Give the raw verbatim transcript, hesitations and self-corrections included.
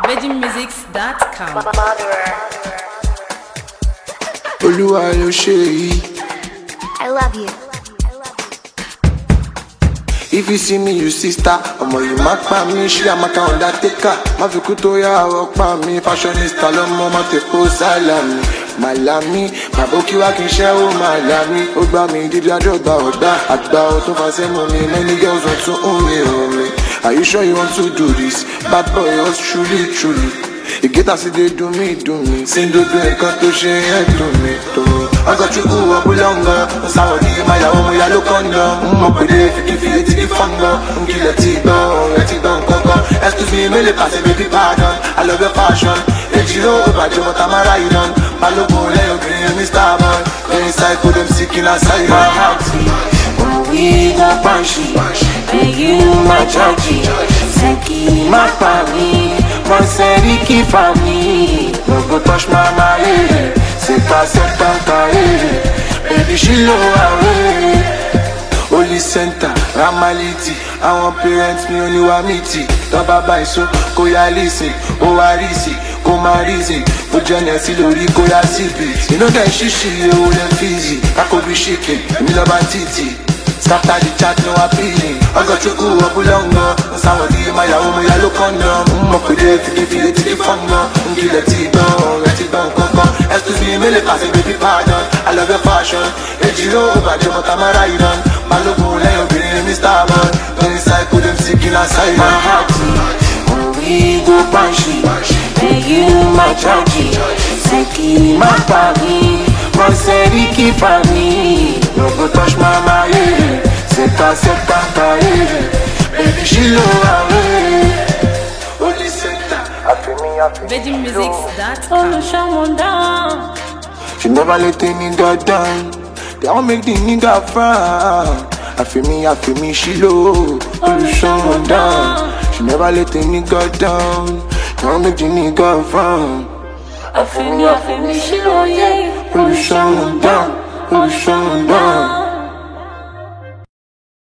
virgin musics dot com. Olúwa ló ṣe yìí. I love you. If you see me, you sister. Ọmọ yìí má pa mí, ṣí àmàkà undertaker. Má fi kú tó yá àwọ̀ pa mí. Fashionista lọ́mọ má ti kó sálàmì. Màlámì, màbókí wá kí n ṣẹ́ ó màlámì. Ó gbá mi dídí àdọ́gba ọ̀gbá. Àgbà ò tó fa sẹ́mu mi. Many girls want to own me, own me. Are you sure you want to do this? Bad boy, yours truly, truly. Ìgéta sí dé dùn mí, dùn mí. Síndódó nǹkan tó ṣe é dùn mí, dùn mí. Ọgọ́ chukwu ọbúlọ́ngọ́. Sáwọ̀ ní ìmáyàwó mo yá ló kọ́ńdọ̀. Mo pèdè fìkìfì etí kí fọ́ngọ́. Nkìlẹ̀ tí gbọ́, ọ̀rẹ́ tí gbọ́ nǹkankan. Excuse me, mélòó pàṣẹ baby pardon. I love your fashion. Èjì ló bàjẹ́ but I'm a ride on. Balógun lẹ́yìn obìnrin Mister Boy. Going psycho dem seeking asylum. My heart, when we go punchy. And you my judgy. Seki my family. One Seriki family. No go touch my money. C'est pas cette banque. Baby she low away. Holy center, Ramaliti. Àwọn parents mi ò ní wá mìtì. Tọ́ba báyìí so kó yá lísìn. Ó wá rísì, kó má rísìn. Ó jẹ́nẹ̀ sí lórí kó yá síbi. Inú dẹ̀ ṣíṣì ewu lẹ́ fíìsì. Kákó bí ṣìkì, èmi lọ́ba títì. Scatter the chat, no appealing. Ọgọ́ chukwu ọbúlọ́ngọ́. Sáwọ̀ di ìmáyàwó mo yá ló kọ́ńdọ̀. Mo pèdè fìkìfì etí kí fọ́ngọ́. Nkìlẹ̀ tí gbọ́, ọ̀rẹ́ tí gbọ́ nǹkankan. Excuse me, mélòó pàṣẹ baby pardon. I love your fashion. Èjì ló bàjẹ́ but I'm a ride on. Balógun lẹ́yìn obìnrin Mister Boy. Going psycho dem seeking asylum. My heart, when we go punchy. And you my judgy. Seki my family. One Seriki family. No go touch my money. C'est pas cette banque. Baby she low away. Holy center. virgin musics dot com. She never let the nigga down. They all make the nigga frown. I feel me, I feel me, she low. Only someone down. She never let the nigga down. They all make the nigga frown. I feel me, I feel me, she low, yeah. Only someone down. Only someone down.